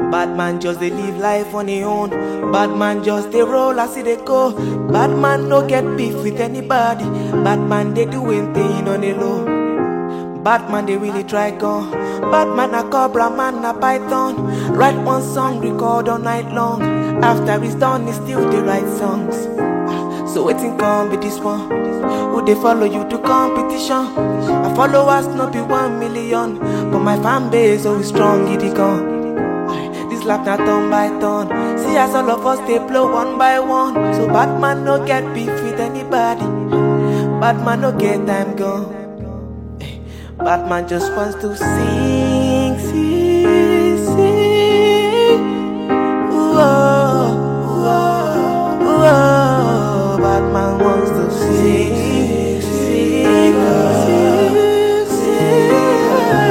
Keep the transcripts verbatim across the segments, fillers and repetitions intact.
Bad man just they live life on their own. Bad man just they roll as they go. Bad man no get beef with anybody. Bad man they doing thing on the low. Bad man they really try gun. Bad man a cobra, man a python. Write one song, record all night long. After it's done, he still they write songs. So waiting come be this one. Who they follow you to competition? I followers not be one million, but my fan base always strong. It gone. This lap not turn by turn. See as all of us they blow one by one. So bad man no get beef with anybody. Bad man no get time gone. Bad man just wants to sing, sing, sing. Ooh, oh, oh, oh. Bad man wants to sing, sing, sing, sing.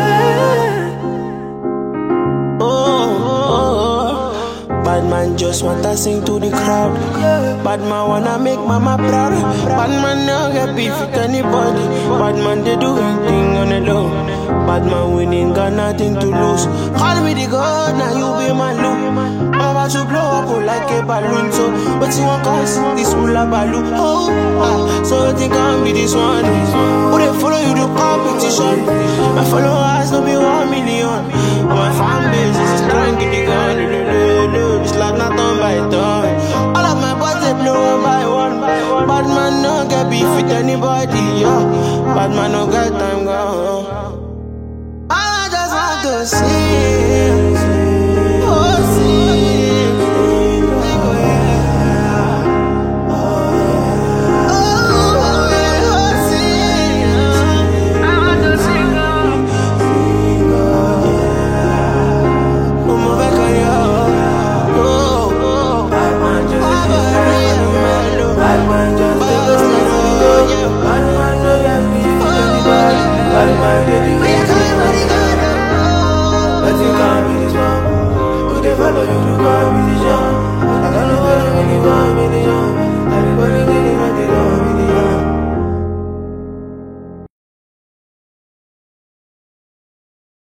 Oh, oh, oh. Bad man just wanna sing to the crowd. Bad man wanna make mama proud. Bad man no get beef with anybody. Bad man they do anything on the low. Bad man winning, got nothing to lose. Call me the god, now you be my loop. I'm about to blow up like a balloon. So what you want cause this will a balloon. Oh, ah, so you think I'll be this one. Who they follow you to competition? My followers don't be one million. My fan base is strong in the gun. This life not done by done. All of my boys they blow one by one. Bad man no get beef with anybody, yo. Bad man no get time go. I just want to see